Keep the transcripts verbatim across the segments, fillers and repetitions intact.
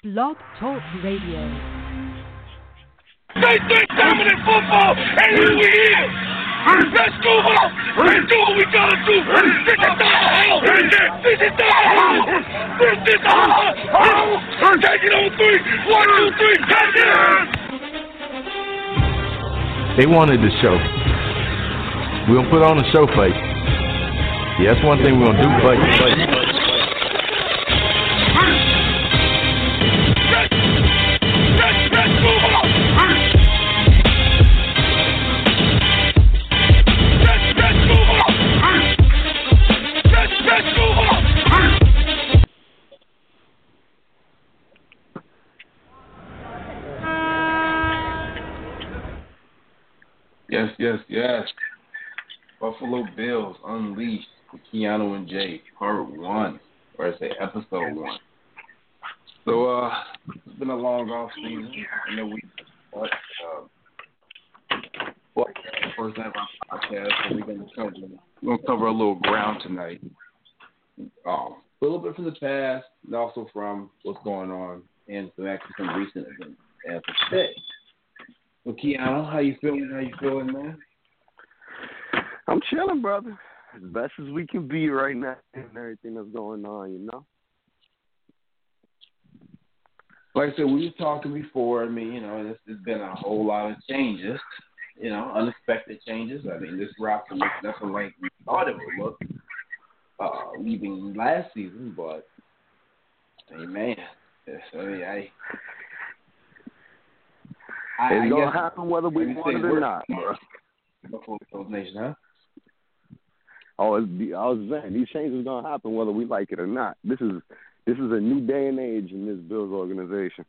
Blog Talk Radio. They think dominant football, and here we here. Let's go out and do what we gotta do. This is the house. This is the house. This is the house. Take it on three. One, two, three. Take it. They wanted the show. We're gonna put on a show for you. Yeah, that's one thing we're gonna do for you. For you. Yes, yes, yes. Buffalo Bills Unleashed with Keanu and Jay, part one, or I say episode one. So, uh, it's been a long off season. I know we, but, uh, well, first time on our podcast, so we're gonna cover, we're gonna cover a little ground tonight. Um, a little bit from the past, and also from what's going on, and some actually some recent events as of today. Well, Keanu, how you feeling? How you feeling, man? I'm chilling, brother. As best as we can be right now and everything that's going on, you know? Like I said, we were talking before. I mean, you know, there's, there's been a whole lot of changes, you know, unexpected changes. I mean, this roster looks nothing like we thought it would look, uh, even last season, but, hey, man, I mean, I... I, it's I going to guess, happen whether we want it or not, bro. Buffalo Bills Nation, huh? Oh, it's, I was saying, these changes are going to happen whether we like it or not. This is this is a new day and age in this Bills organization.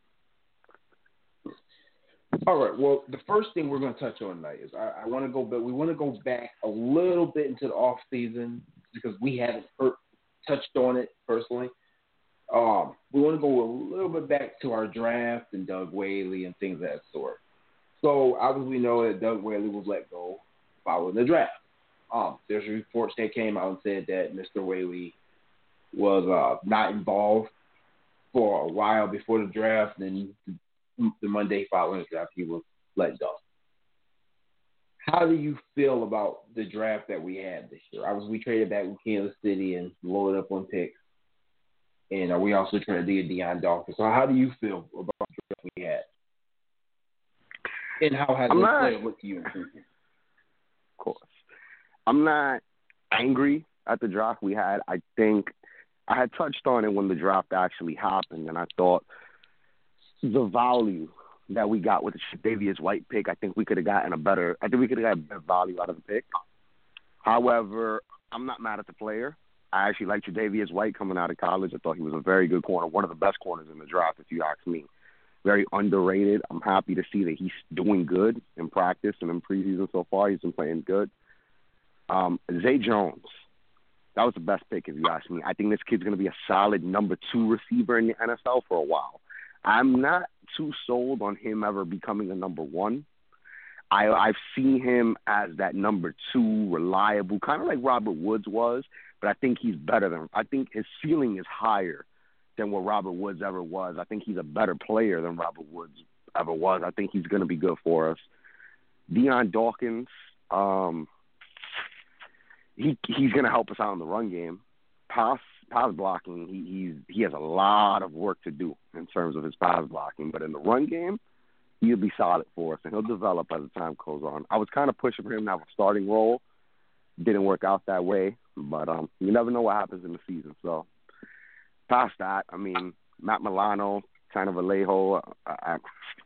All right. Well, the first thing we're going to touch on tonight is I, I want to go, but we want to go back a little bit into the off season because we haven't heard, touched on it personally. Um, we want to go a little bit back to our draft and Doug Whaley and things of that sort. So obviously we know that Doug Whaley was let go following the draft. Um, there's reports that came out and said that Mister Whaley was uh, not involved for a while before the draft, and then the Monday following the draft he was let go. How do you feel about the draft that we had this year? Obviously we traded back with Kansas City and loaded up on picks. And uh, we also trying to do Dion Dawkins. So how do you feel about the draft we had? And how has I'm this not, player looked to you in season? Of course. I'm not angry at the draft we had. I think I had touched on it when the draft actually happened, and I thought the value that we got with the Tre'Davious White pick, I think we could have gotten a better – I think we could have gotten better value out of the pick. However, I'm not mad at the player. I actually like Tre'Davious White coming out of college. I thought he was a very good corner, one of the best corners in the draft, if you ask me. Very underrated. I'm happy to see that he's doing good in practice and in preseason so far. He's been playing good. Um, Zay Jones, that was the best pick, if you ask me. I think this kid's going to be a solid number two receiver in the N F L for a while. I'm not too sold on him ever becoming a number one. I, I've seen him as that number two, reliable, kind of like Robert Woods was, but I think he's better than – I think his ceiling is higher than what Robert Woods ever was. I think he's a better player than Robert Woods ever was. I think he's going to be good for us. Dion Dawkins, um, he he's going to help us out in the run game. Pass pass blocking, he he's, he has a lot of work to do in terms of his pass blocking, but in the run game, he'll be solid for us, and he'll develop as the time goes on. I was kind of pushing for him to have a starting role. Didn't work out that way, but um, you never know what happens in the season. So past that, I mean, Matt Milano, kind of Vallejo, I, I,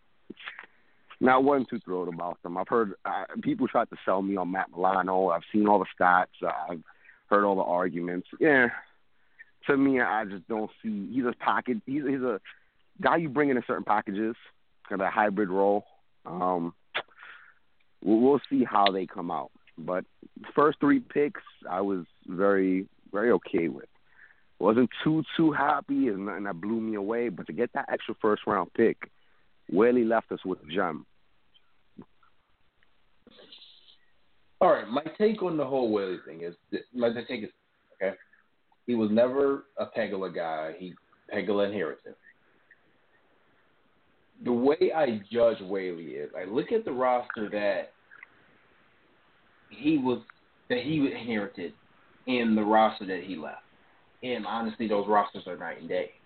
not one too thrilled about them. I've heard uh, people tried to sell me on Matt Milano. I've seen all the stats. Uh, I've heard all the arguments. Yeah, to me, I just don't see. He's a package. He's, he's a guy you bring in in certain packages, kind of a hybrid role. Um, we'll, we'll see how they come out. But first three picks, I was very, very okay with. Wasn't too, too happy, and, and that blew me away. But to get that extra first-round pick, Whaley left us with a gem. All right, my take on the whole Whaley thing is, my take is, okay, he was never a Pegula guy. He Pegula inherited. the way I judge Whaley is I look at the roster that he was that he inherited and the roster that he left. And honestly, those rosters are night and day.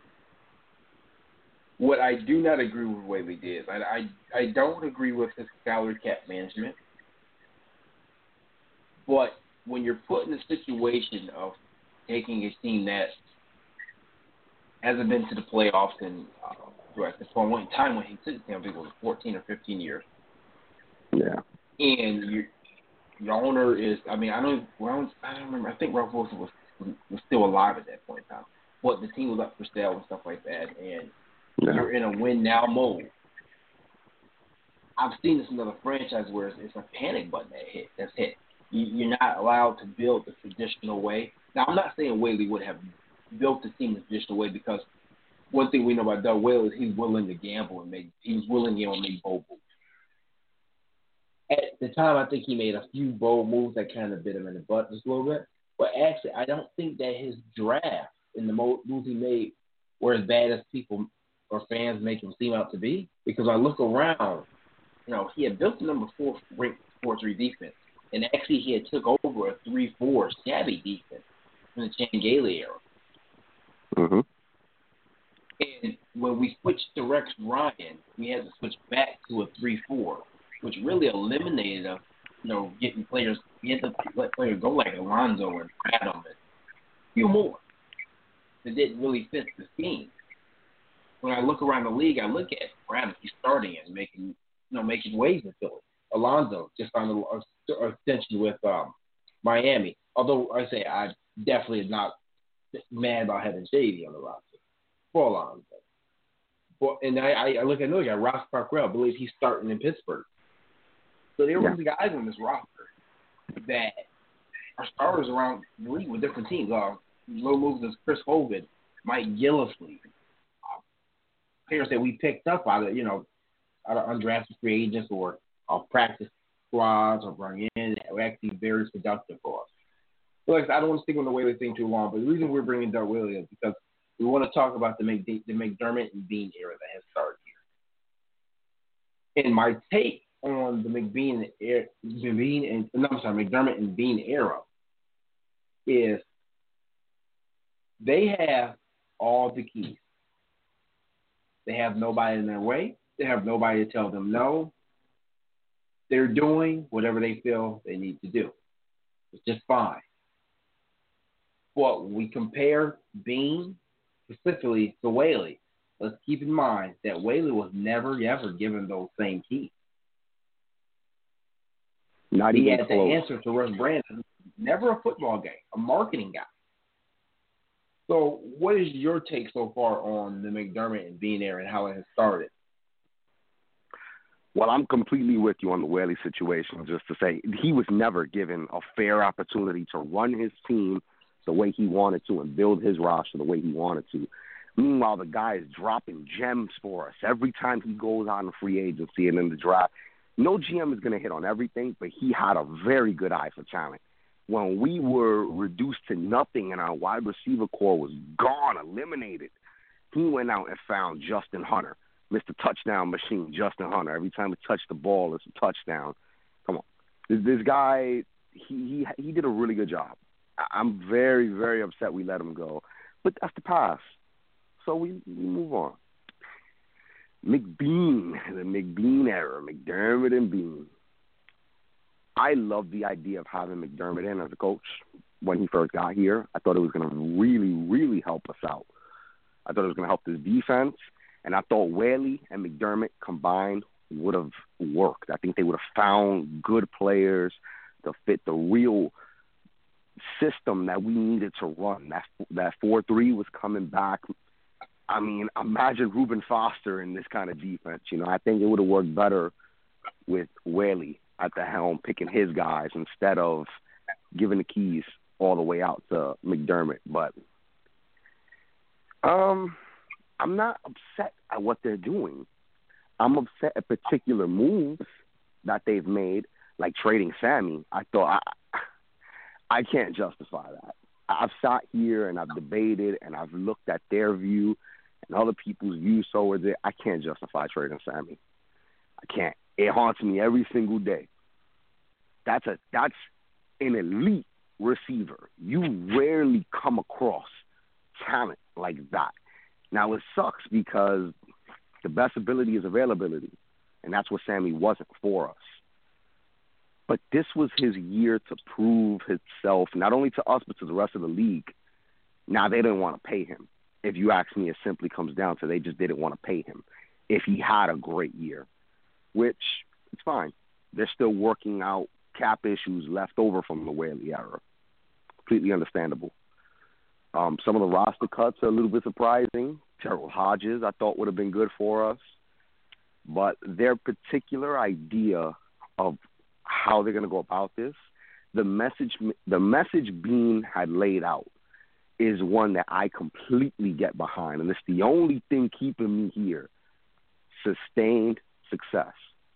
What I do not agree with Whaley did, I, I, I don't agree with his salary cap management. But when you're put in a situation of taking a team that hasn't been to the playoffs in uh, at this point in time when he took them, I think it was fourteen or fifteen years. Yeah. And you, your owner is, I mean, I don't, well, I don't remember. I think Ralph Wilson was was still alive at that point in time. But the team was up for sale and stuff like that, and yeah. you're in a win-now mode. I've seen this in other franchise where it's, it's a panic button that hit, that's hit. You, you're not allowed to build the traditional way. Now, I'm not saying Whaley would have built the team the traditional way because one thing we know about Doug Whaley is he's willing to gamble and make, he's willing to make bold moves. At the time, I think he made a few bold moves that kind of bit him in the butt just a little bit. But actually, I don't think that his draft and the moves he made were as bad as people or fans make him seem out to be. Because I look around, you know, he had built the number four ranked four three defense. And actually, he had took over a three four shabby defense in the Chan Gailey era. Mm-hmm. And when we switched to Rex Ryan, we had to switch back to a three four, which really eliminated us, you know, getting players, we had to let players go like Alonzo and Adam and a few more. It didn't really fit the scheme. When I look around the league, I look at Adam, he's starting and making, you know, making waves in Philly. Alonzo just on an extension with um, Miami. Although I say I definitely am not mad about having Shady on the roster for Alonzo. Well, and I, I look at another guy, Ross Parkwell. I believe he's starting in Pittsburgh. So there were yeah. guys on this roster that are starters around the league with different teams. Uh, low moves as Chris Hogan, Mike Gillislee, uh, players that we picked up out of, you know, out of undrafted free agents or uh, practice squads or bring in that were actually very productive for us. So like, I don't want to stick on the Whaley thing too long, but the reason we're bringing Doug Whaley is because we want to talk about the, McD- the McDermott and Bean era that has started here. And my take on the McBean, McBean and no, I'm sorry, McDermott and Bean era is they have all the keys. They have nobody in their way. They have nobody to tell them no. They're doing whatever they feel they need to do. It's just fine. But we compare Bean specifically to Whaley. Let's keep in mind that Whaley was never, ever given those same keys. Not he even had close. to answer to Russ Brandon. Never a football guy, a marketing guy. So what is your take so far on the McDermott and Bean era and how it has started? Well, I'm completely with you on the Whaley situation, just to say he was never given a fair opportunity to run his team the way he wanted to and build his roster the way he wanted to. Meanwhile, the guy is dropping gems for us every time he goes on free agency and in the draft. No G M is going to hit on everything, but he had a very good eye for talent. When we were reduced to nothing and our wide receiver core was gone, eliminated, he went out and found Justin Hunter, Mister Touchdown Machine, Justin Hunter. Every time he touched the ball, it's a touchdown. Come on. This, this guy, he, he he did a really good job. I'm very, very upset we let him go. But that's the past. So we, we move on. McBean, the McBean era, McDermott and Bean. I love the idea of having McDermott in as a coach when he first got here. I thought it was going to really, really help us out. I thought it was going to help this defense. And I thought Whaley and McDermott combined would have worked. I think they would have found good players to fit the real system that we needed to run. That that four three was coming back. I mean, imagine Reuben Foster in this kind of defense. You know, I think it would have worked better with Whaley at the helm, picking his guys instead of giving the keys all the way out to McDermott. But um, I'm not upset at what they're doing. I'm upset at particular moves that they've made, like trading Sammy. I thought I, I can't justify that. I've sat here and I've debated and I've looked at their view, and other people's views towards it, I can't justify trading Sammy. I can't. It haunts me every single day. That's a that's an elite receiver. You rarely come across talent like that. Now, it sucks because the best ability is availability, and that's what Sammy wasn't for us. But this was his year to prove himself, not only to us, but to the rest of the league. Now, they didn't want to pay him. If you ask me, it simply comes down to they just didn't want to pay him if he had a great year, which it's fine. They're still working out cap issues left over from the Whaley era. Completely understandable. Um, some of the roster cuts are a little bit surprising. Terrell Hodges, I thought, would have been good for us. But their particular idea of how they're going to go about this, the message the message Bean had laid out is one that I completely get behind. And it's the only thing keeping me here. Sustained success.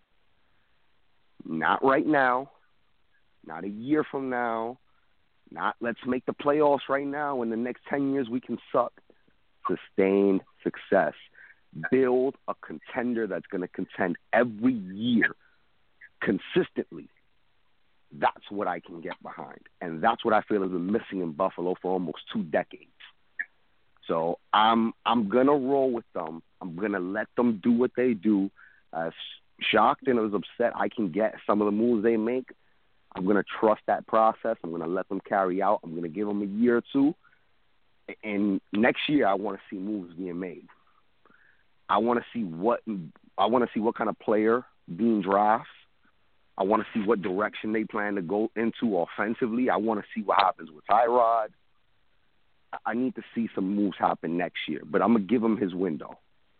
Not right now. Not a year from now. Not let's make the playoffs right now. In the next ten years, we can suck. Sustained success. Build a contender that's going to contend every year consistently. That's what I can get behind. And that's what I feel has been missing in Buffalo for almost two decades. So I'm I'm going to roll with them. I'm going to let them do what they do. As shocked and as upset I can get some of the moves they make, I'm going to trust that process. I'm going to let them carry out. I'm going to give them a year or two. And next year, I want to see moves being made. I want to see what I want to see what kind of player being drafts. I want to see what direction they plan to go into offensively. I want to see what happens with Tyrod. I need to see some moves happen next year, but I'm gonna give him his window.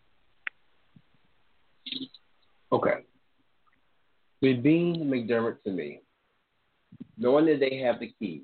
Okay. With Bean McDermott, to me, knowing that they have the key,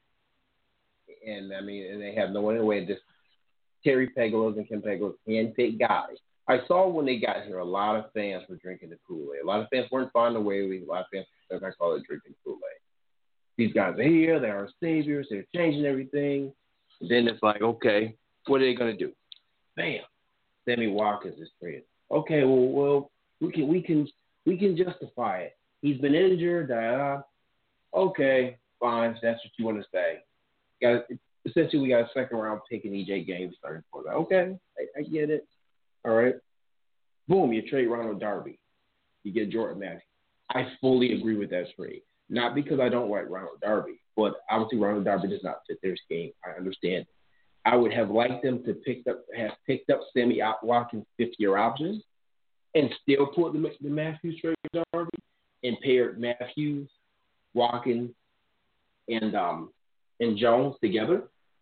and I mean, and they have no other way, just Terry Pegolas and Ken Pegolas handpicked guys. I saw when they got here, a lot of fans were drinking the Kool-Aid. A lot of fans weren't finding a way. A lot of fans, as I call it, drinking Kool-Aid. These guys are here. They're our saviors. They're changing everything. And then it's like, okay, what are they going to do? Bam. Sammy Watkins is traded. Okay, well, well, we can, we can, we can justify it. He's been injured. Da, da, da. Okay, fine. If that's what you want to say. Got essentially, we got a second round pick in E J Gaines starting for that. Okay, I, I get it. All right. Boom, you trade Ronald Darby. You get Jordan Matthews. I fully agree with that trade. Not because I don't like Ronald Darby, but obviously Ronald Darby does not fit their scheme. I understand. I would have liked them to pick up, have picked up Sammy Watkins' fifth-year option and still put the, the Matthews trade with Darby and paired Matthews, Watkins, and um and Jones together.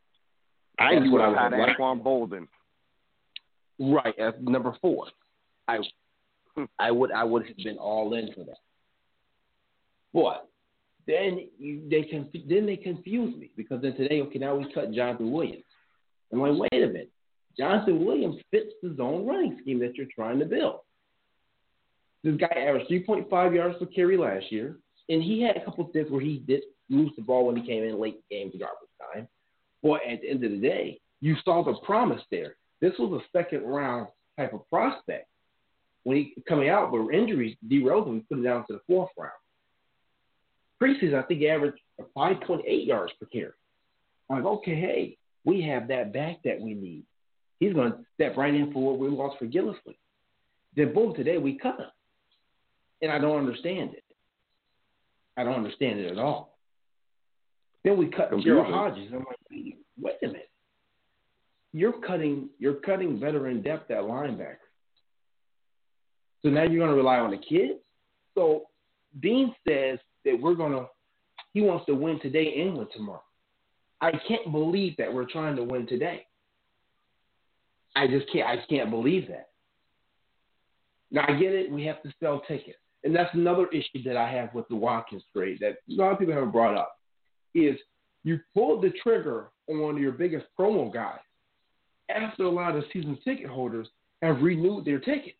I knew what I had Anquan Bolden. Right, as number four. I I would I would have been all in for that. But then you, they conf- then they confuse me because then today, okay, now we cut Jonathan Williams. I'm like, wait a minute. Jonathan Williams fits the zone running scheme that you're trying to build. This guy averaged three point five yards per carry last year, and he had a couple of things where he did lose the ball when he came in late game to garbage time. But at the end of the day, you saw the promise there. This was a second round type of prospect. When he coming out, but injuries derailed him, put it down to the fourth round. Preseason, I think he averaged five point eight yards per carry. I'm like, okay, hey, we have that back that we need. He's going to step right in for what we lost for Gillislee. Then boom, today we cut him. And I don't understand it. I don't understand it at all. Then we cut Gerald Hodges. I'm like, wait, wait a minute. You're cutting you're cutting veteran depth at linebacker. So now you're going to rely on the kid? So Bean says that we're going to – he wants to win today and win tomorrow. I can't believe that we're trying to win today. I just can't – I can't believe that. Now, I get it. We have to sell tickets. And that's another issue that I have with the Watkins trade that a lot of people haven't brought up is you pulled the trigger on one of your biggest promo guys after a lot of season ticket holders have renewed their tickets.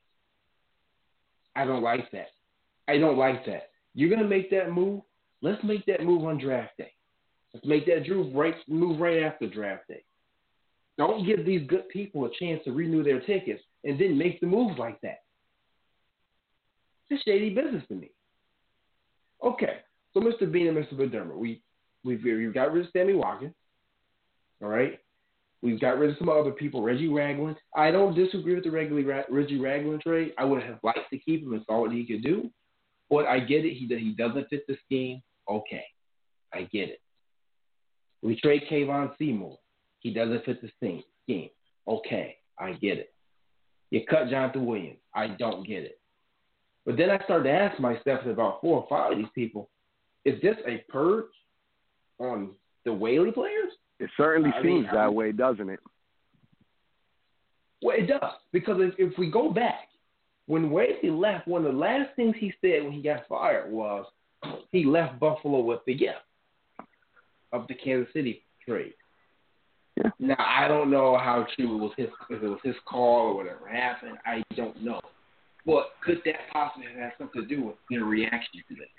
I don't like that. I don't like that. You're going to make that move? Let's make that move on draft day. Let's make that move right, move right after draft day. Don't give these good people a chance to renew their tickets and then make the moves like that. It's shady business to me. Okay, so Mister Bean and Mister McDermott, we we've, we've got rid of Sammy Watkins. All right, we've got rid of some other people. Reggie Ragland. I don't disagree with the Reggie Reggie Ragland trade. I would have liked to keep him and saw what he could do, but I get it. He he doesn't fit the scheme. Okay, I get it. We trade Kayvon Seymour. He doesn't fit the scheme. Scheme. Okay, I get it. You cut Jonathan Williams. I don't get it. But then I started to ask myself about four or five of these people, is this a purge on the Whaley players? It certainly I seems mean, that I mean, way, doesn't it? Well, it does. Because if, if we go back, when Whaley left, one of the last things he said when he got fired was he left Buffalo with the gift of the Kansas City trade. Yeah. Now, I don't know how true it was his, if it was his call or whatever happened. I don't know. But could that possibly have something to do with their reaction to this?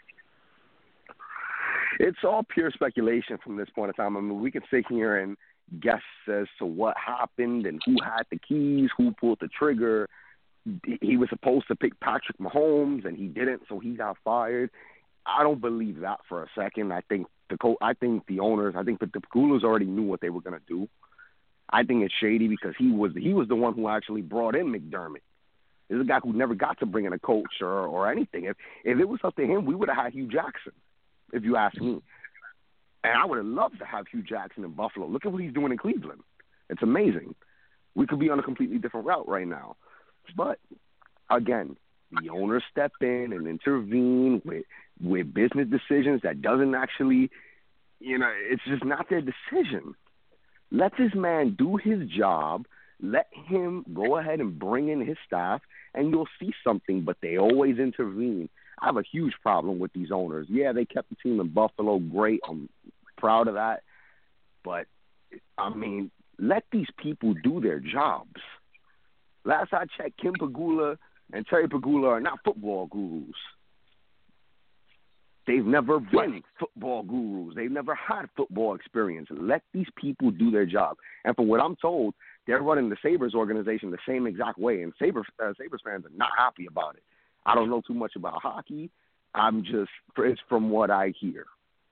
It's all pure speculation from this point in time. I mean, we can sit here and guess as to what happened and who had the keys, who pulled the trigger. He was supposed to pick Patrick Mahomes, and he didn't, so he got fired. I don't believe that for a second. I think the co- I think the owners, I think the Pegulas already knew what they were going to do. I think it's shady because he was he was the one who actually brought in McDermott. This is a guy who never got to bring in a coach or, or anything. If if it was up to him, we would have had Hugh Jackson, if you ask me. And I would have loved to have Hugh Jackson in Buffalo. Look at what he's doing in Cleveland. It's amazing. We could be on a completely different route right now. But, again, the owners step in and intervene with, with business decisions that doesn't actually, you know, it's just not their decision. Let this man do his job. Let him go ahead and bring in his staff, and you'll see something, but they always intervene. I have a huge problem with these owners. Yeah, they kept the team in Buffalo. Great. I'm proud of that. But, I mean, let these people do their jobs. Last I checked, Kim Pegula and Terry Pegula are not football gurus. They've never been football gurus. They've never had football experience. Let these people do their job. And from what I'm told, they're running the Sabres organization the same exact way, and Sabres, uh, Sabres fans are not happy about it. I don't know too much about hockey. I'm just, it's from what I hear.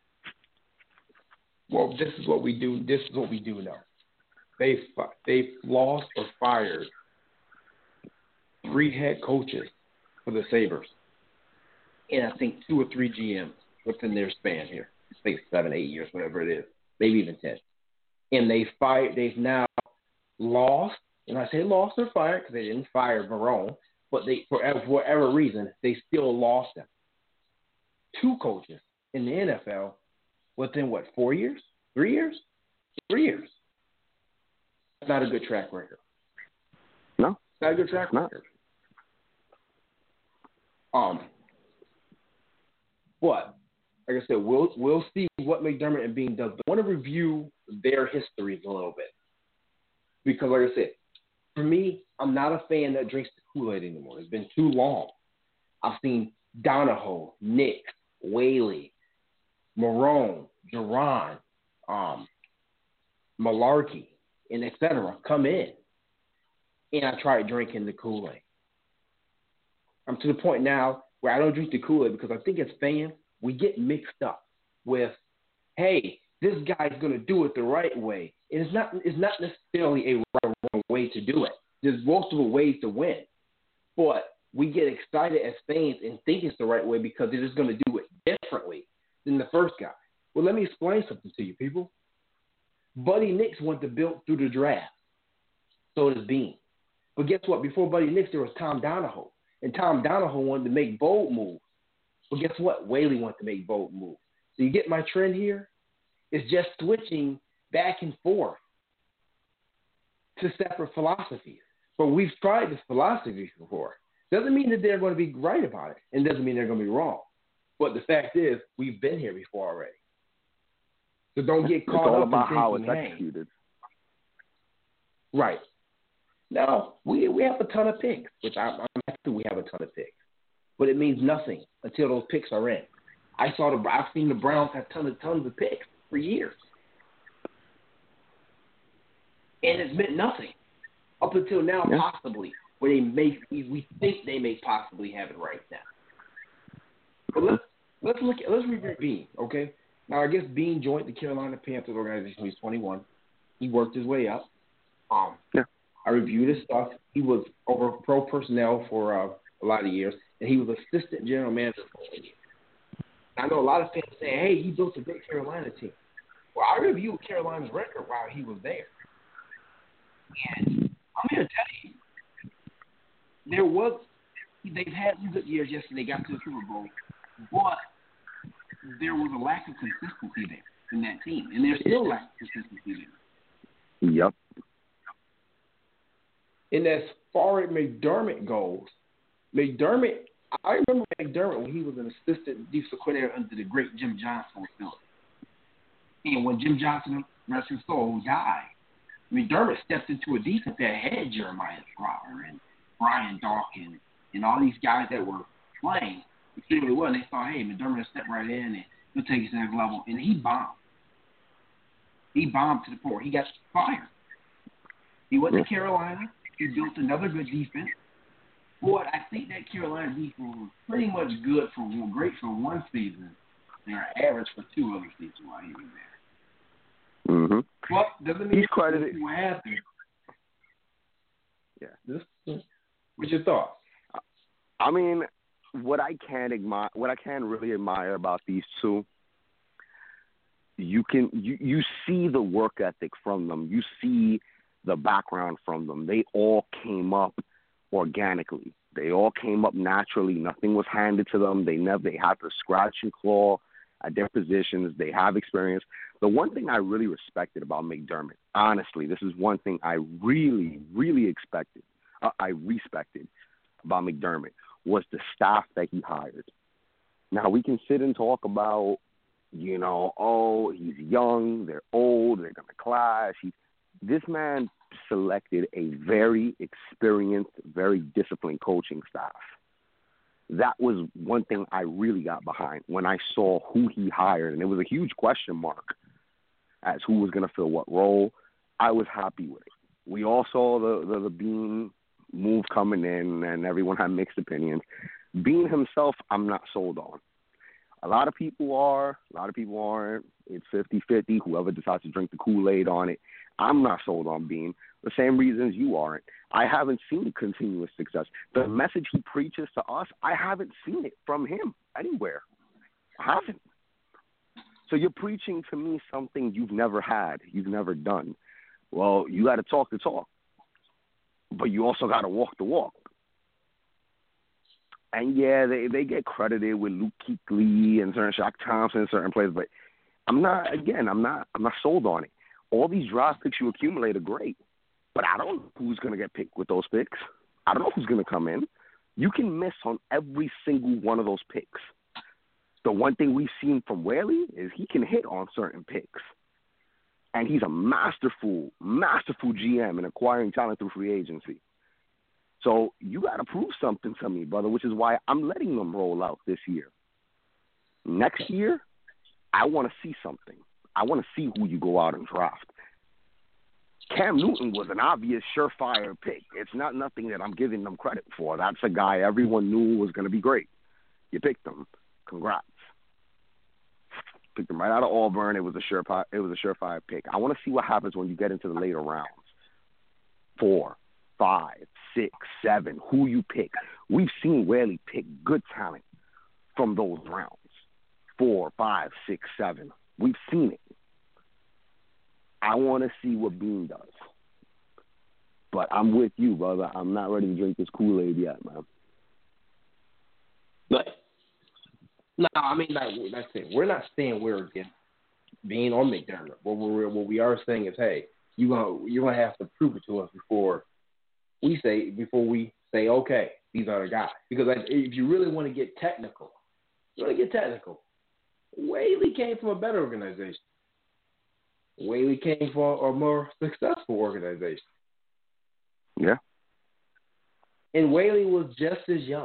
Well, this is what we do. This is what we do know. They've, they've lost or fired three head coaches for the Sabres. And I think two or three G Ms within their span here. I think seven, eight years, whatever it is. Maybe even ten. And they fired, they've now lost, and I say lost or fired because they didn't fire Barone, but they, for whatever reason, they still lost them. Two coaches in the N F L within, what, four years? Three years? Three years. That's not a good track record. No. It's not a good track no. record. Um, But, like I said, we'll we'll see what McDermott and Bean does. But I want to review their histories a little bit. Because, like I said, for me, I'm not a fan that drinks the Kool-Aid anymore. It's been too long. I've seen Donahoe, Nick, Whaley, Marone, Duran, um, Malarkey, and et cetera come in. And I tried drinking the Kool-Aid. I'm to the point now where I don't drink the Kool-Aid because I think as fans, we get mixed up with, hey, this guy's going to do it the right way. And it's not, it's not necessarily a right or wrong way to do it. There's multiple ways to win. But we get excited as fans and think it's the right way because they're just going to do it differently than the first guy. Well, let me explain something to you, people. Buddy Nix went to build through the draft. So does Bean. But guess what? Before Buddy Nix, there was Tom Donahoe. And Tom Donahoe wanted to make bold moves. But guess what? Whaley wanted to make bold moves. So you get my trend here? It's just switching back and forth to separate philosophies. But we've tried this philosophy before. Doesn't mean that they're going to be right about it. And doesn't mean they're going to be wrong. But the fact is, we've been here before already. So don't get caught it's all up about in how it's thinking, executed. Hey. Right. No, we we have a ton of picks, which I'm, I'm happy we have a ton of picks. But it means nothing until those picks are in. I saw the I've seen the Browns have tons of tons of picks for years. and it's meant nothing up until now, yeah. possibly, where they may we think they may possibly have it right now. But let's let's look at let's review Bean, okay? Now I guess Bean joined the Carolina Panthers organization when he was twenty-one. He worked his way up. Um, yeah. I reviewed his stuff. He was over pro personnel for uh, a lot of years, and he was assistant general manager for a year. I know a lot of fans saying, "Hey, he built a great Carolina team." Well, I reviewed Carolina's record while he was there, and I'm here to tell you, there was they've had some good years. Yes, they got to the Super Bowl, but there was a lack of consistency there in that team, and there's still lack of consistency there. Yep. And as far as McDermott goes, McDermott, I remember McDermott when he was an assistant defensive coordinator under the great Jim Johnson was still. And when Jim Johnson, rest his soul, died, McDermott stepped into a defense that had Jeremiah Trotter and Brian Dawkins and all these guys that were playing extremely well. And they thought, hey, McDermott will step right in and he'll take us to the next level. And he bombed. He bombed to the point. He got fired. He went to Carolina. He built another good defense. Boy, I think that Carolina defense was pretty much good for one, great for one season, and average for two other seasons while he was there. Mm-hmm. Well, doesn't mean he's credited. What happened? Yeah. This, what's your thoughts? I mean, what I can admire, what I can really admire about these two, you can you, you see the work ethic from them. You see the background from them. They all came up organically. They all came up naturally. Nothing was handed to them. They never they had to scratch and claw at their positions. They have experience. The one thing I really respected about McDermott, honestly, this is one thing I really, really expected, uh, I respected about McDermott, was the staff that he hired. Now, we can sit and talk about, you know, oh, he's young, they're old, they're going to clash. He, this man selected a very experienced, very disciplined coaching staff. That was one thing I really got behind when I saw who he hired, and it was a huge question mark as who was going to fill what role. I was happy with it. We all saw the, the, the Bean move coming in, and everyone had mixed opinions. Bean himself, I'm not sold on. A lot of people are. A lot of people aren't. It's fifty-fifty. Whoever decides to drink the Kool-Aid on it. I'm not sold on Bean. The same reasons you aren't. I haven't seen continuous success. The message he preaches to us, I haven't seen it from him anywhere. I haven't. So you're preaching to me something you've never had, you've never done. Well, you got to talk the talk, but you also got to walk the walk. And, yeah, they, they get credited with Luke Kuechly and certain Shaq Thompson in certain places, but I'm not, again, I'm not I'm not sold on it. All these draft picks you accumulate are great, but I don't know who's going to get picked with those picks. I don't know who's going to come in. You can miss on every single one of those picks. The one thing we've seen from Whaley is he can hit on certain picks. And he's a masterful, masterful G M in acquiring talent through free agency. So you got to prove something to me, brother, which is why I'm letting them roll out this year. Next year, I want to see something. I want to see who you go out and draft. Cam Newton was an obvious surefire pick. It's not nothing that I'm giving them credit for. That's a guy everyone knew was going to be great. You picked him. Congrats. Picked him right out of Auburn. It was a surefire. It was a surefire pick. I want to see what happens when you get into the later rounds. Four, five, six, seven. Who you pick? We've seen Whaley pick good talent from those rounds. Four, five, six, seven. We've seen it. I want to see what Bean does. But I'm with you, brother. I'm not ready to drink this Kool-Aid yet, man. But, no, I mean, like, that's it. We're not saying we're against Bean or McDermott. What, we're, what we are saying is, hey, you're gonna, you're going to have to prove it to us before we say, before we say, okay, these are the guys. Because like, if you really want to get technical, you want to get technical. Whaley came from a better organization. Whaley came from a more successful organization. Yeah. And Whaley was just as young,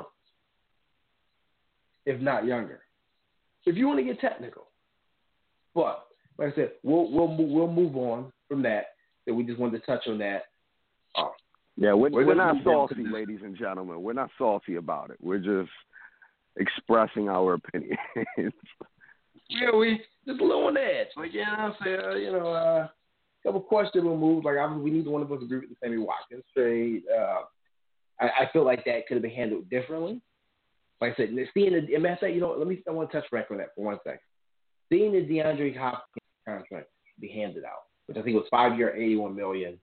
if not younger. If you want to get technical. But, like I said, we'll we'll we'll move on from that. said, we just wanted to touch on that. Uh, yeah, we're, we're, we're gonna not salty, ladies and gentlemen. We're not salty about it. We're just expressing our opinions. Yeah, we just a little on the edge. Like, yeah, I'm saying, uh, you know, uh, a couple questionable moves. Like, obviously, we need one of us to agree with the Sammy Watkins trade. Uh, I, I feel like that could have been handled differently. Like I said, seeing the, matter of fact, you know, let me, I want to touch back on that for one second. Seeing the DeAndre Hopkins contract be handed out, which I think was five year, eighty-one million.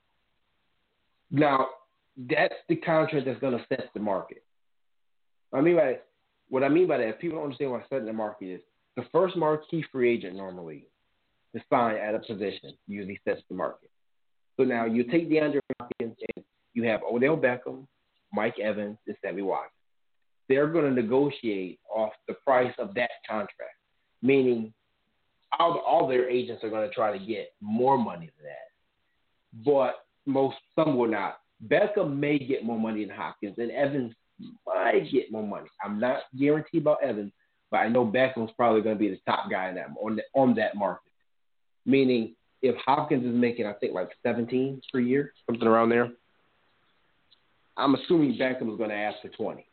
Now, that's the contract that's going to set the market. I mean by what I mean by that, if people don't understand what setting the market is, the first marquee free agent normally to sign at a position usually sets the market. So now you take DeAndre Hopkins and you have Odell Beckham, Mike Evans, and Sammy Watkins. They're going to negotiate off the price of that contract, meaning all, all their agents are going to try to get more money than that. But most, some will not. Beckham may get more money than Hopkins, and Evans might get more money. I'm not guaranteed about Evans, but I know Beckham's probably going to be the top guy in that, on, the, on that market. Meaning, if Hopkins is making, I think, like seventeen per year, something around there, I'm assuming Beckham is going to ask for twenty.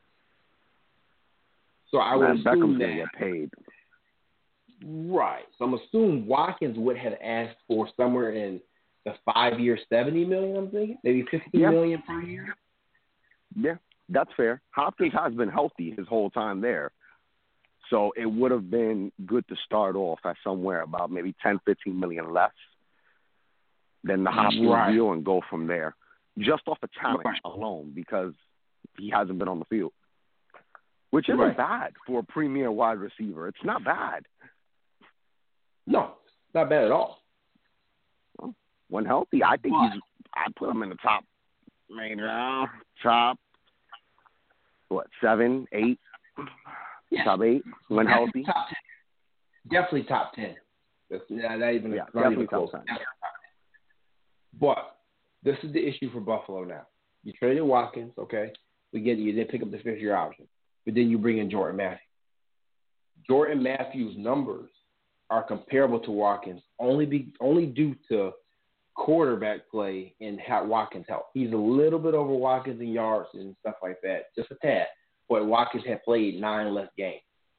So I would Man, assume Beckham's that. going to get paid. Right. So I'm assuming Watkins would have asked for somewhere in the five-year seventy million dollars, I'm thinking, maybe fifteen yeah. million dollars per year. Yeah, that's fair. Hopkins has been healthy his whole time there. So it would have been good to start off at somewhere about maybe ten, fifteen million less than the Hopkins Right. deal and go from there. Just off of talent Right. alone, because he hasn't been on the field. Which isn't Right. bad for a premier wide receiver. It's not bad. No, not bad at all. Well, when healthy, I think he's I put him in the top maybe uh, top what, seven, eight? Yeah. Top eight when healthy. Top ten. Definitely top ten. That's yeah, not even Yeah, not even definitely top close. ten. But this is the issue for Buffalo now. You traded Watkins, okay? We get you didn't pick up the fifth year option, but then you bring in Jordan Matthews. Jordan Matthews' numbers are comparable to Watkins only be only due to quarterback play and how Watkins helped. He's a little bit over Watkins in yards and stuff like that, just a tad. But Watkins had played nine less games.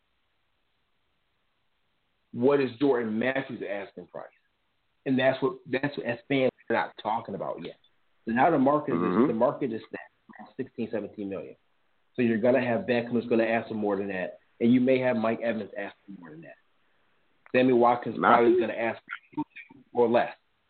What is Jordan Matthews' asking price? And that's what that's what as fans we're not talking about yet. So now the market Mm-hmm. is the market is set sixteen, seventeen million. So you're gonna have Beckham who's gonna ask for more than that. And you may have Mike Evans ask for more than that. Sammy Watkins probably is gonna ask for less.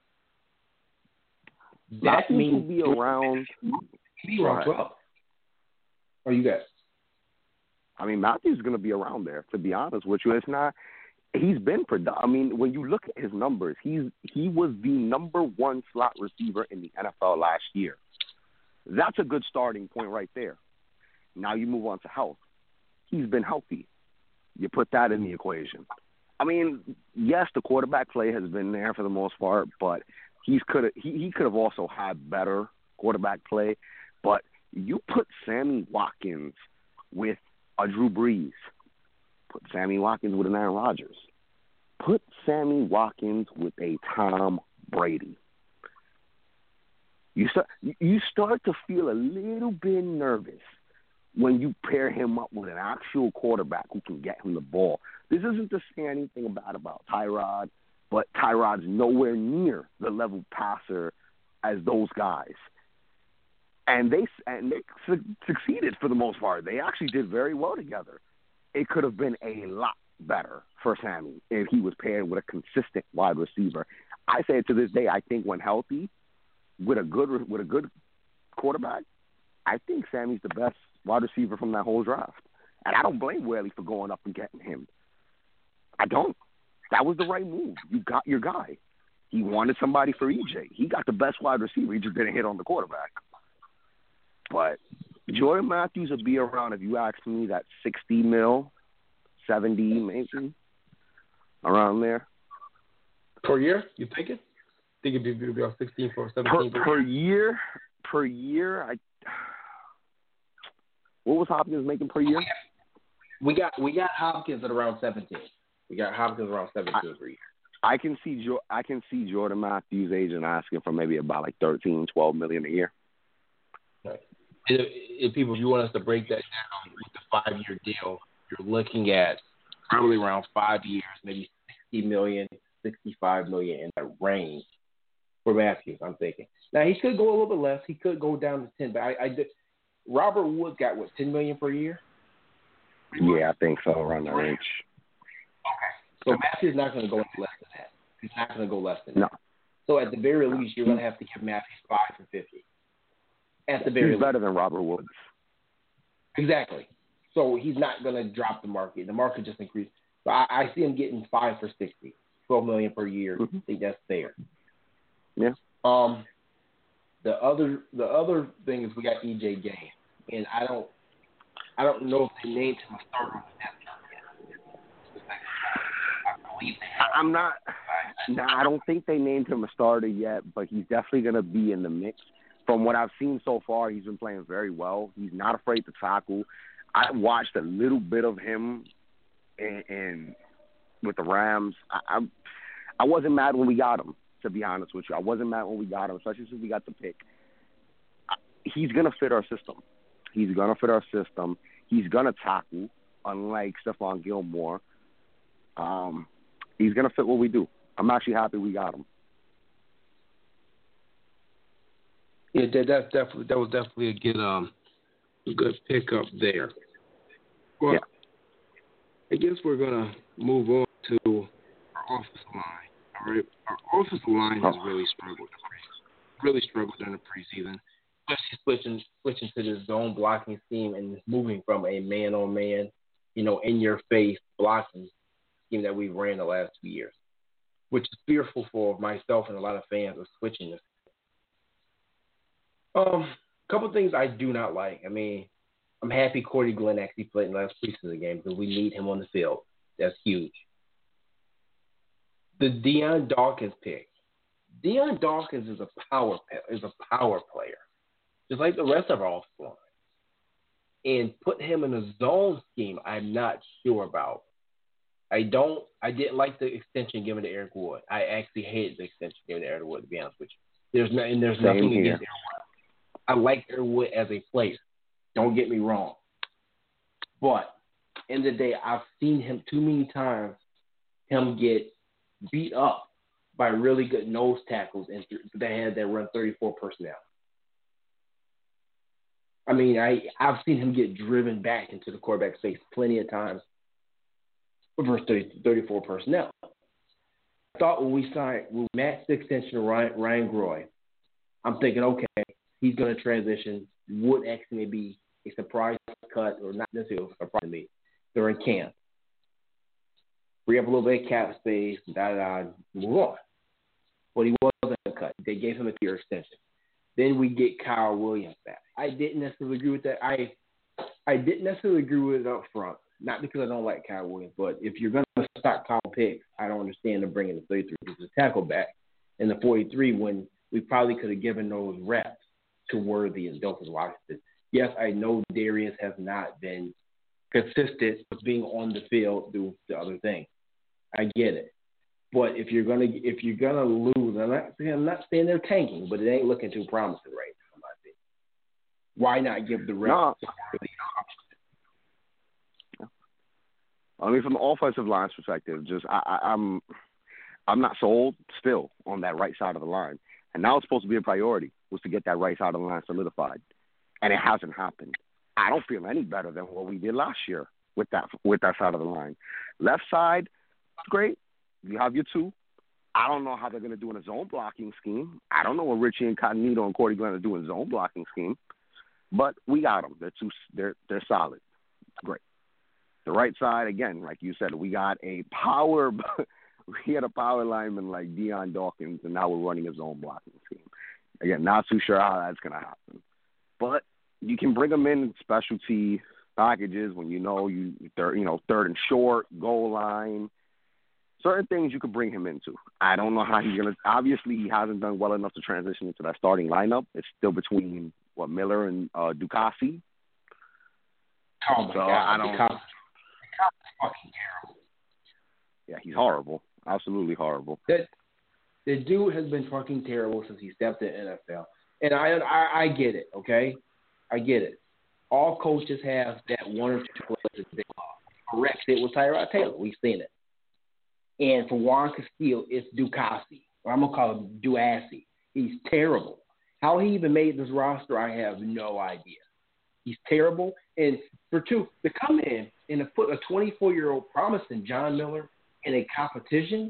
That Matthews means will be around be around twelve. Oh, you got I mean, Matthews is going to be around there, to be honest with you. It's not – he's been – I mean, when you look at his numbers, he's he was the number one slot receiver in the N F L last year. That's a good starting point right there. Now you move on to health. He's been healthy. You put that in the equation. I mean, yes, the quarterback play has been there for the most part, but he's could he, he could have also had better quarterback play. But you put Sammy Watkins with a Drew Brees. Put Sammy Watkins with an Aaron Rodgers. Put Sammy Watkins with a Tom Brady. You start, you start to feel a little bit nervous when you pair him up with an actual quarterback who can get him the ball. This isn't to say anything bad about Tyrod, but Tyrod's nowhere near the level passer as those guys. And they and they su- succeeded for the most part. They actually did very well together. It could have been a lot better for Sammy if he was paired with a consistent wide receiver. I say it to this day. I think when healthy, with a good with a good quarterback, I think Sammy's the best wide receiver from that whole draft. And I don't blame Whaley for going up and getting him. I don't. That was the right move. You got your guy. He wanted somebody for E J. He got the best wide receiver. He just didn't hit on the quarterback. But Jordan Matthews would be around, if you ask me, that sixty mil, seventy maybe, around there. per year, you think it? Think it'd be about sixteen for seventeen Per, per year, per year, I. What was Hopkins making per year? We got we got Hopkins at around seventeen. We got Hopkins around seventeen per year. I can see jo- I can see Jordan Matthews' agent asking for maybe about like thirteen, twelve million a year. Right. If, if people, if you want us to break that down with the five-year deal, you're looking at probably around five years, maybe sixty million, sixty-five million in that range for Matthews. I'm thinking. Now he could go a little bit less. He could go down to ten, but I, I did. Robert Woods got what, ten million per year? Yeah, I think so, around that range. Okay. So Matthews is not going to go less than that. He's not going to go less than No. that. So at the very least, you're going to have to give Matthews five for fifty. At the very He's least. better than Robert Woods. Exactly. So he's not going to drop the market. The market just increased. So I, I see him getting five for sixty, twelve million per year. Mm-hmm. I think that's fair. Yeah. Um, the other the other thing is we got E J Gaines, and I don't I don't know if they named him a starter with that yet. I believe they have. I'm not. No, I don't think they named him a starter yet, but he's definitely going to be in the mix. From what I've seen so far, he's been playing very well. He's not afraid to tackle. I watched a little bit of him in, in with the Rams. I, I I wasn't mad when we got him, to be honest with you. I wasn't mad when we got him, especially since we got the pick. He's going to fit our system. He's going to fit our system. He's going to tackle, unlike Stephon Gilmore. Um, he's going to fit what we do. I'm actually happy we got him. Yeah, that that's definitely that was definitely a good um a good pickup there. Well, yeah. I guess we're gonna move on to our offensive line. All right, our offensive line has really struggled, really struggled in the preseason, especially switching switching to this zone blocking scheme and moving from a man on man, you know, in your face blocking scheme that we've ran the last two years, which is fearful for myself and a lot of fans of switching this. Um, a couple things I do not like. I mean, I'm happy Cordy Glenn actually played in the last preseason game because we need him on the field. That's huge. The Deion Dawkins pick. Deion Dawkins is a power is a power player, just like the rest of our offensive line. And put him in a zone scheme, I'm not sure about. I don't. I didn't like the extension given to Eric Wood. I actually hated the extension given to Eric Wood. To be honest with you, there's no, and there's Same nothing here. against Eric Wood. I like Eric Wood as a player. Don't get me wrong. But in the day, I've seen him too many times, him get beat up by really good nose tackles and that had that run thirty-four personnel. I mean, I, I've seen him get driven back into the quarterback's face plenty of times versus thirty, thirty-four personnel. I thought when we signed, when we matched the extension to Ryan, Ryan Groy, I'm thinking, okay, he's going to transition. Would actually be a surprise cut, or not necessarily a surprise to me, during camp. Free up a little bit of cap space, da da da, move on. But he wasn't cut. They gave him a two-year extension. Then we get Kyle Williams back. I didn't necessarily agree with that. I I didn't necessarily agree with it up front. Not because I don't like Kyle Williams, but if you're going to start Kyle picks, I don't understand them bringing the thirty-three to tackle back in the forty-three when we probably could have given those reps to Worthy and Delphus Washington. Yes, I know Darius has not been consistent with being on the field through the other things. I get it. But if you're gonna if you're gonna lose, I'm not saying I'm not saying they're tanking, but it ain't looking too promising right now, in my opinion. Why not give the reps No. to Worthy? I mean, from the offensive line's perspective, just I, I, I'm I'm not sold still on that right side of the line. And now it's supposed to be a priority, was to get that right side of the line solidified. And it hasn't happened. I don't feel any better than what we did last year with that with that side of the line. Left side, great. You have your two. I don't know how they're going to do in a zone blocking scheme. I don't know what Richie Incognito and Cordy Glenn are doing in zone blocking scheme. But we got them. They're two. They're they're solid. Great. The right side, again, like you said, we got a power. We had a power lineman like Deion Dawkins, and now we're running a zone blocking scheme. Again, not too sure how that's going to happen. But you can bring them in specialty packages when you know you third, you know, third and short, goal line. Certain things you could bring him into. I don't know how he's going to – obviously, he hasn't done well enough to transition into that starting lineup. It's still between, what, Miller and uh, Ducassi. Oh, my so God. I don't – Ducassi. Ducassi's fucking terrible. Yeah, he's horrible. Absolutely horrible. That the dude has been fucking terrible since he stepped in the N F L. And I, I I get it, okay? I get it. All coaches have that one or two players that they correct it with Tyrod Taylor. We've seen it. And for Juan Castillo, it's Ducassi. Or I'm going to call him Duassi. He's terrible. How he even made this roster, I have no idea. He's terrible. And for two, to come in and to put a twenty-four-year-old promising John Miller in a competition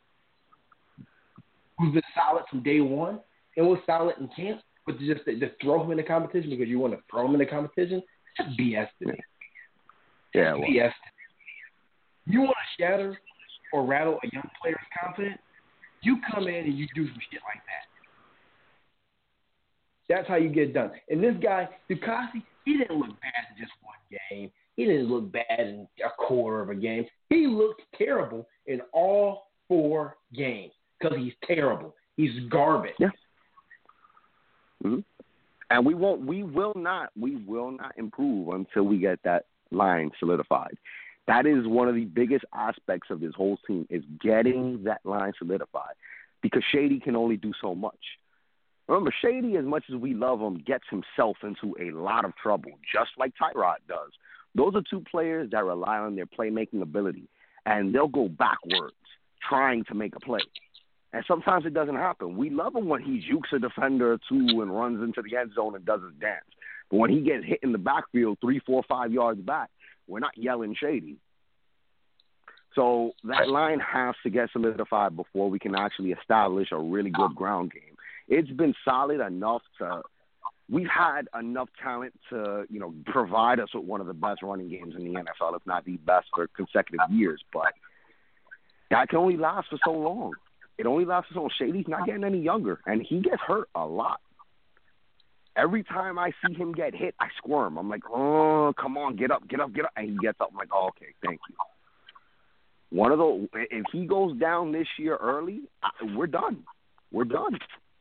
who's been solid from day one and was solid in camp, but just to, just throw him in the competition because you want to throw him in the competition, that's B S to me. Yeah, well. B S. You want to shatter or rattle a young player's confidence, you come in and you do some shit like that. That's how you get it done. And this guy, Ducassi, he didn't look bad in just one game. He didn't look bad in a quarter of a game. He looked terrible in all four games because he's terrible. He's garbage. Yeah. Mm-hmm. And we won't. We will not. We will not improve until we get that line solidified. That is one of the biggest aspects of this whole team is getting that line solidified because Shady can only do so much. Remember, Shady, as much as we love him, gets himself into a lot of trouble, just like Tyrod does. Those are two players that rely on their playmaking ability, and they'll go backwards trying to make a play. And sometimes it doesn't happen. We love him when he jukes a defender or two and runs into the end zone and does his dance. But when he gets hit in the backfield three, four, five yards back, we're not yelling Shady. So that line has to get solidified before we can actually establish a really good ground game. It's been solid enough to – we've had enough talent to, you know, provide us with one of the best running games in the N F L, if not the best for consecutive years. But that can only last for so long. It only lasts for so long. Shady's not getting any younger, and he gets hurt a lot. Every time I see him get hit, I squirm. I'm like, oh, come on, get up, get up, get up. And he gets up. I'm like, oh, okay, thank you. One of those, if he goes down this year early, I, we're done. We're done.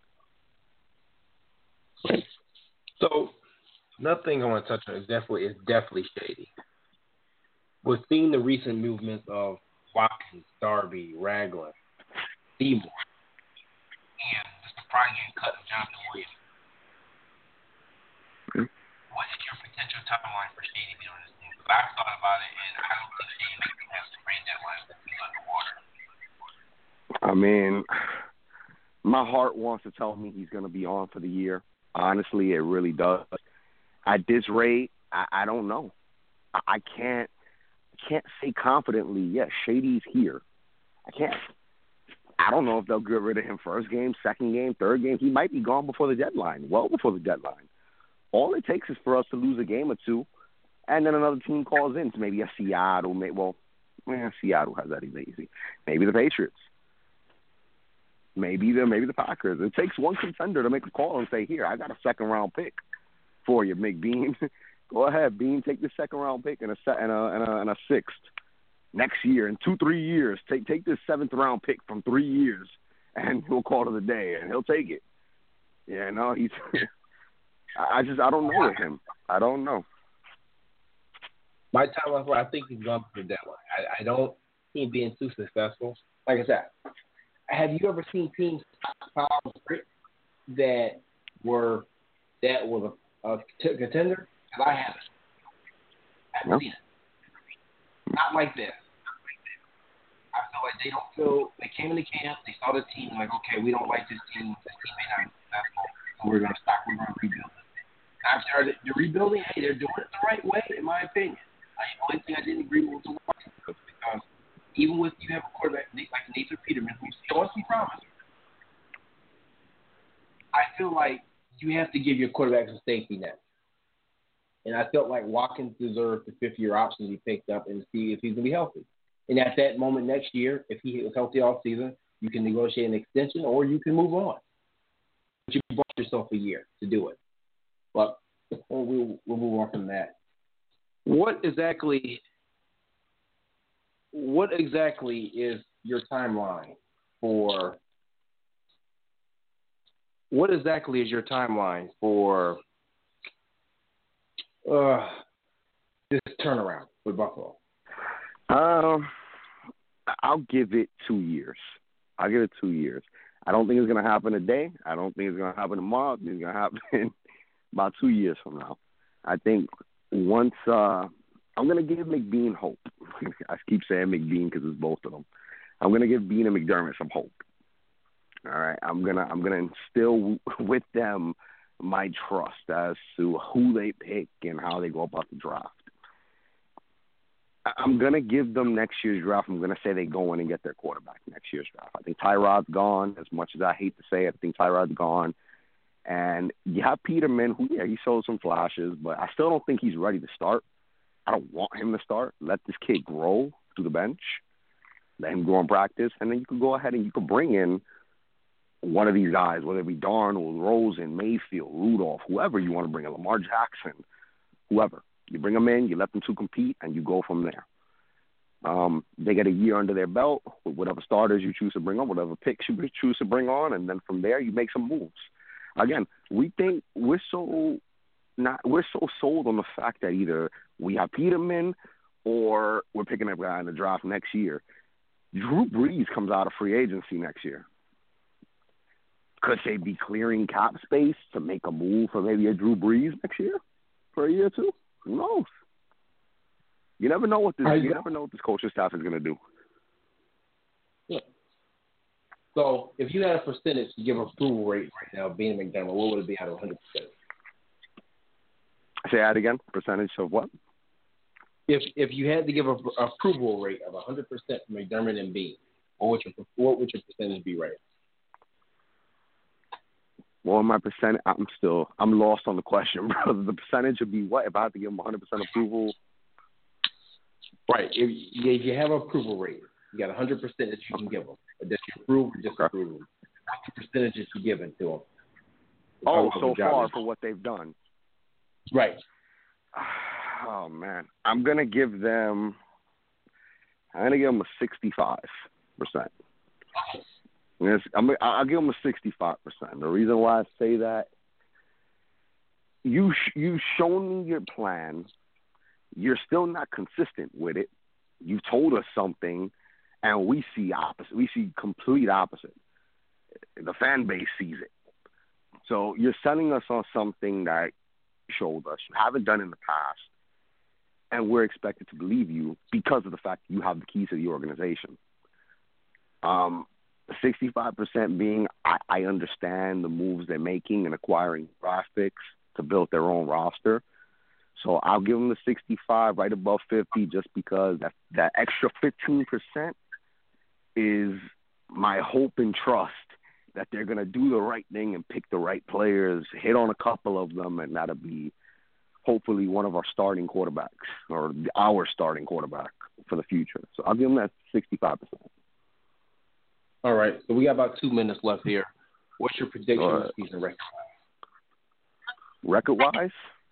So, another thing I want to touch on is definitely is definitely Shady. We're seeing the recent movements of Watkins, Darby, Ragland, Seymour, and the surprising cut of Jonathan Williams. What is your potential timeline for Shady to be on this team? Because I've thought about it, and I don't think Shady has the trade deadline since he's underwater. I mean, my heart wants to tell me he's going to be on for the year. Honestly, it really does. At this rate, I, I don't know. I, I can't I can't say confidently, yes, Shady's here. I can't. I don't know if they'll get rid of him first game, second game, third game. He might be gone before the deadline, well before the deadline. All it takes is for us to lose a game or two, and then another team calls in. So maybe a Seattle. Maybe, well, eh, Seattle has that easy. Maybe the Patriots. Maybe the maybe the Packers. It takes one contender to make a call and say, here, I got a second-round pick for you, McBean. Go ahead, Bean. Take the second-round pick and a, and, a, and, a, and a sixth next year. In two, three years, take take this seventh-round pick from three years, and he'll call it a day, and he'll take it. Yeah, no, he's – I just – I don't know with him. I don't know. My timeline for I think he's gone for the deadline. I, I don't see him being too successful. Like I said, have you ever seen teams that were that was a, a contender? Because I haven't. I haven't no. seen it. Not like this. I feel like they don't feel they came into camp, they saw the team like, okay, we don't like this team. This team may not be successful, so we're gonna stop. We're gonna rebuild it. After the rebuilding, hey, they're doing it the right way, in my opinion. I, the only thing I didn't agree with was the Washington because even with you have a quarterback like Nathan Peterman, who still see promise, I feel like you have to give your quarterback some safety net. And I felt like Watkins deserved the fifth-year option to be picked up and see if he's going to be healthy. And at that moment next year, if he was healthy all season, you can negotiate an extension or you can move on. But you bought yourself a year to do it. But we'll, we'll move on from that. What exactly what exactly is your timeline for what exactly is your timeline for uh, this turnaround with Buffalo? Um, I'll give it two years. I'll give it two years. I don't think it's going to happen today. I don't think it's going to happen tomorrow. I think it's going to happen about two years from now. I think once uh, I'm going to give McBean hope. I keep saying McBean because it's both of them. I'm going to give Bean and McDermott some hope. All right, I'm gonna I'm gonna instill with them my trust as to who they pick and how they go about the draft. I'm going to give them next year's draft. I'm going to say they go in and get their quarterback next year's draft. I think Tyrod's gone. As much as I hate to say it, I think Tyrod's gone. And you have Peterman, who, yeah, he showed some flashes, but I still don't think he's ready to start. I don't want him to start. Let this kid grow through the bench. Let him grow in practice. And then you can go ahead and you can bring in one of these guys, whether it be Darnold, Rosen, Mayfield, Rudolph, whoever you want to bring in, Lamar Jackson, whoever. You bring them in, you let them two compete, and you go from there. Um, they get a year under their belt with whatever starters you choose to bring on, whatever picks you choose to bring on, and then from there you make some moves. Again, we think we're so not we're so sold on the fact that either we have Peterman or we're picking up a guy in the draft next year. Drew Brees comes out of free agency next year. Could they be clearing cap space to make a move for maybe a Drew Brees next year for a year or two? Who knows? You never know what this. You never know what this coaching staff is going to do. Yeah. So, if you had a percentage to give approval rate right now, being McDermott, what would it be out of one hundred percent? Say that again. Percentage of what? If if you had to give an approval rate of one hundred percent for McDermott and Bean, what would your what would your percentage be right now? Well, my percent, I'm still, I'm lost on the question, brother. The percentage would be what? If I had to give them one hundred percent approval? Right. If, if you have an approval rate, you got one hundred percent that you can give them. That you approve or disapprove. Okay. What's the percentage that you're giving to them? Oh, so far for what they've done. Right. Oh, man. I'm going to give them, I'm going to give them a sixty-five percent. Yes, I'm, I'll give them a sixty-five percent. The reason why I say that, you sh- you've shown me your plan. You're still not consistent with it. You've told us something, and we see opposite. We see complete opposite. The fan base sees it. So you're selling us on something that you showed us you haven't done in the past, and we're expected to believe you because of the fact that you have the keys to the organization. Um. sixty-five percent being I, I understand the moves they're making and acquiring draft picks to build their own roster. So I'll give them the sixty-five, right above fifty, just because that, that extra fifteen percent is my hope and trust that they're going to do the right thing and pick the right players, hit on a couple of them, and that'll be hopefully one of our starting quarterbacks or our starting quarterback for the future. So I'll give them that sixty-five percent. All right, so we got about two minutes left here. What's your prediction uh, of the season record? Record-wise?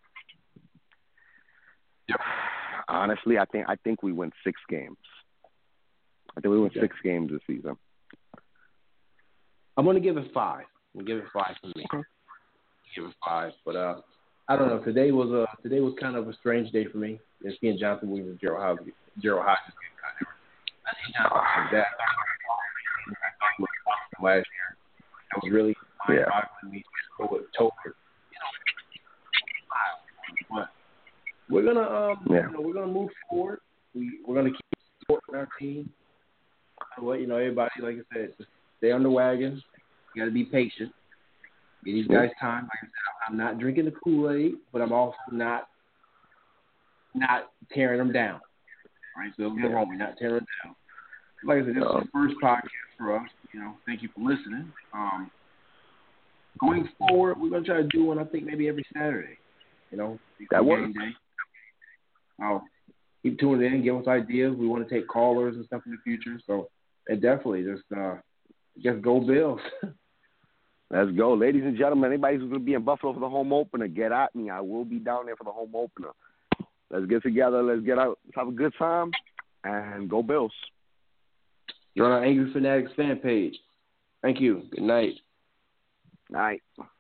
Yep. Honestly, I think I think we win six games. I think we win okay. six games this season. I'm going to give it five. I'm going to give it five for me. Okay. Give it five, but uh, I don't know. Today was a today was kind of a strange day for me. It's seeing Jonathan Williams, Gerald Hodges, Gerald Hodges getting cut. I think Jonathan like that. Last year, that was really yeah. boggling me. October, but we're gonna um, yeah. you know, we're gonna move forward. We we're gonna keep supporting our team. Well, you know, everybody, like I said, just stay on the wagon. You got to be patient. Give these guys time. Like I said, I'm not drinking the Kool-Aid, but I'm also not not tearing them down. Right? So don't get wrong, we're not tearing them down. Like I said, this is the first podcast for us. You know, thank you for listening. Um, going forward, we're gonna try to do one. I think maybe every Saturday. You know, that works. I'll keep tuning in, give us ideas. We want to take callers and stuff in the future. So, and definitely just uh, just go Bills. Let's go, ladies and gentlemen. Anybody who's gonna be in Buffalo for the home opener, get at me. I will be down there for the home opener. Let's get together. Let's get out. Let's have a good time, and go Bills. You're on our Angry Fanatics fan page. Thank you. Good night. Night.